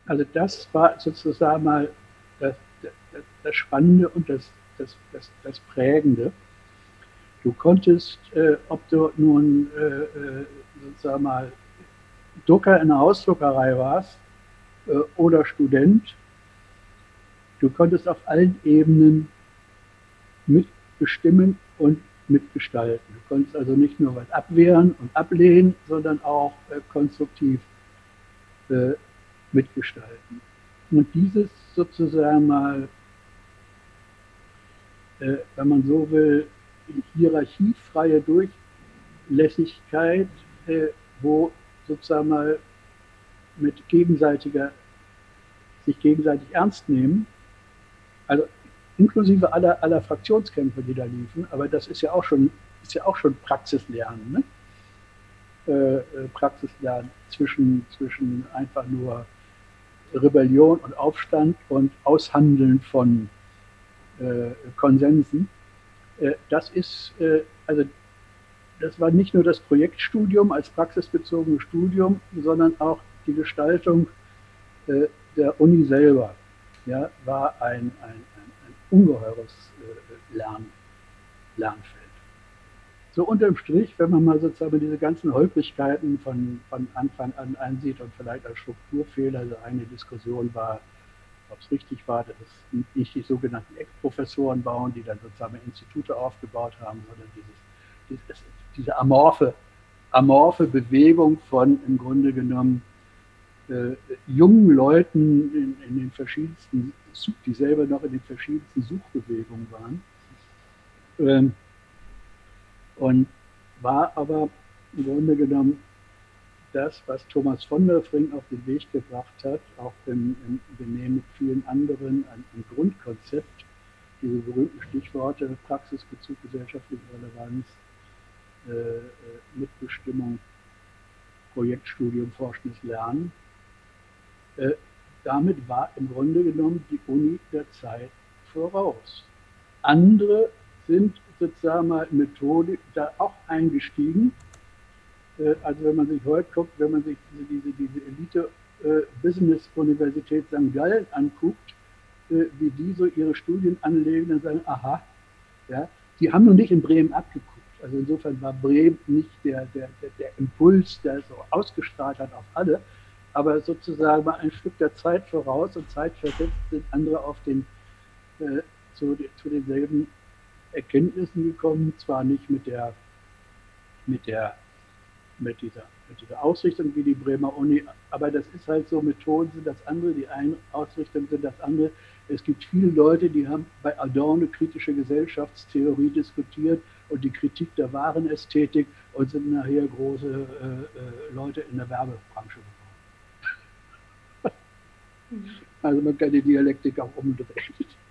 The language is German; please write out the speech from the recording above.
Also das war sozusagen mal das, das Spannende und das Prägende. Du konntest, ob du nun sozusagen mal Drucker in der Ausdruckerei warst oder Student, du konntest auf allen Ebenen mitbestimmen und mitgestalten. Du konntest also nicht nur was abwehren und ablehnen, sondern auch konstruktiv äh, mitgestalten. Und dieses sozusagen mal, wenn man so will, hierarchiefreie Durchlässigkeit, wo sozusagen mal mit sich gegenseitig ernst nehmen, also inklusive aller Fraktionskämpfe, die da liefen, aber das ist ja auch schon Praxislernen, ne? Praxislernen zwischen einfach nur Rebellion und Aufstand und Aushandeln von Konsensen. Das ist, also das war nicht nur das Projektstudium als praxisbezogenes Studium, sondern auch die Gestaltung der Uni selber, ja, war ein ungeheures Lernfeld. So unterm Strich, wenn man mal sozusagen diese ganzen Holprigkeiten von Anfang an ansieht und vielleicht als Strukturfehler, also eine Diskussion war, ob es richtig war, dass es nicht die sogenannten Ex-Professoren bauen, die dann sozusagen Institute aufgebaut haben, sondern diese amorphe Bewegung von im Grunde genommen jungen Leuten in den verschiedensten, die selber noch in den verschiedensten Suchbewegungen waren. Und war aber im Grunde genommen das, was Thomas von der Frink auf den Weg gebracht hat, auch im Benehmen mit vielen anderen, ein Grundkonzept, diese berühmten Stichworte Praxisbezug, gesellschaftliche Relevanz, Mitbestimmung, Projektstudium, forschendes Lernen. Damit war im Grunde genommen die Uni der Zeit voraus. Andere sind sozusagen mal Methodik da auch eingestiegen. Also wenn man sich heute guckt, wenn man sich diese Elite-Business-Universität St. Gallen anguckt, wie die so ihre Studien anlegen, dann sagen, aha, ja, die haben noch nicht in Bremen abgeguckt. Also insofern war Bremen nicht der Impuls, der so ausgestrahlt hat auf alle, aber sozusagen mal ein Stück der Zeit voraus und zeitversetzt sind andere auf zu denselben Erkenntnissen gekommen, zwar nicht mit der mit dieser Ausrichtung wie die Bremer Uni. Aber das ist halt so, Methoden sind das andere, die eine Ausrichtung sind das andere. Es gibt viele Leute, die haben bei Adorno kritische Gesellschaftstheorie diskutiert und die Kritik der wahren Ästhetik und sind nachher große Leute in der Werbebranche geworden. Also man kann die Dialektik auch umdrehen.